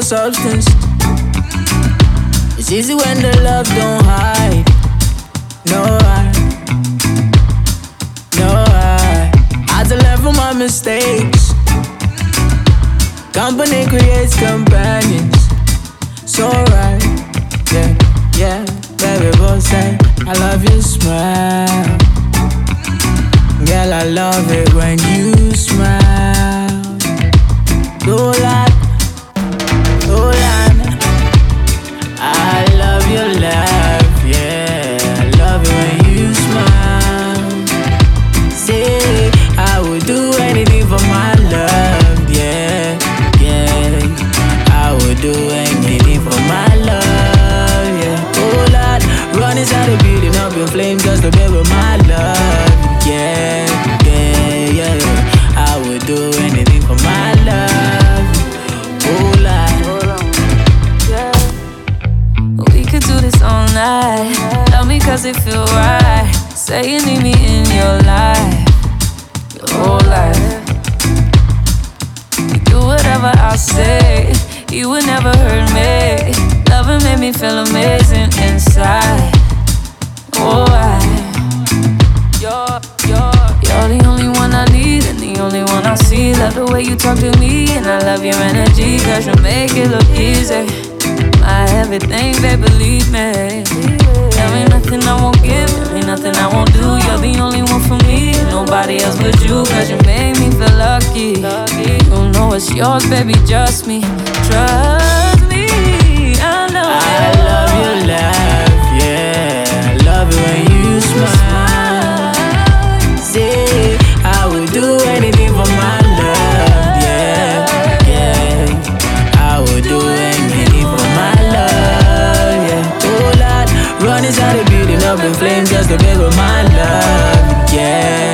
substance. It's easy when the love don't hide. No, I had to learn from my mistakes. Company creates companions. So right, yeah, baby, both say I love your smile. Girl, I love it when you smile. Dolan, I love your laugh, yeah. I love it when you smile. Say, I would do anything for my love, yeah. I would do anything for my love, yeah. Oh Lord, run inside the building up in flames just to be with my love, yeah. I would do anything for my love, oh Lord. We could do this all night. Love me cause it feel right. Say you need me in your life, your whole life. You do whatever I say, you would never hurt me. Loving made me feel amazing inside. Oh, you're the only one I need and the only one I see. Love the way you talk to me and I love your energy, cause you make it look easy. My everything, babe, believe me. There ain't nothing I won't give, there ain't nothing I won't do. You're the only one for me, nobody else but you, cause you made me feel lucky. You know it's yours, baby, just me. Trust me, I know. I love your laugh, yeah. I love it when you smile. Say, I would do anything for my love, yeah. I would do anything for my love, yeah. Oh Lord, run inside the building up in flames just to be with my love, yeah.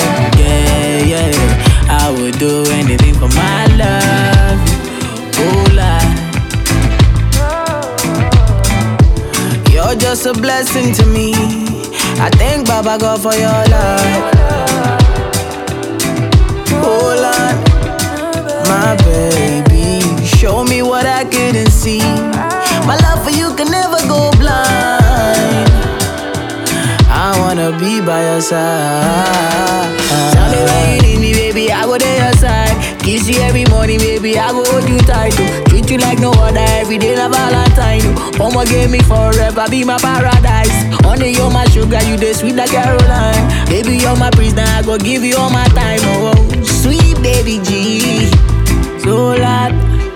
I would do anything for my love, oh Lord. You're just a blessing to me. I thank Baba God for your love. Oh Lord, my baby, show me what I couldn't see. My love for you can never go blind. I wanna be by your side. Tell me when you need me, baby, I go to your side. Kiss you every morning, baby, I go hold you tight. Treat you like no other, every day na Valentine. Mama gave me forever, be my paradise. Honey, you're my sugar, you the sweet like Caroline. Baby, you're my prisoner, I go give you all my time. Oh, sweet baby G. So loud,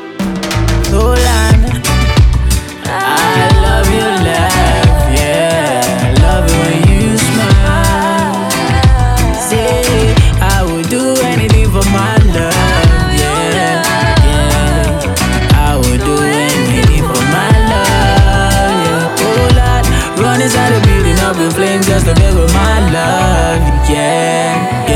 I love your laugh, yeah. I love it when you smile. Say, I would do anything for my love, yeah. I would do anything for my love, yeah. Oh Lord, run inside the building up in flames just to be with my love, yeah.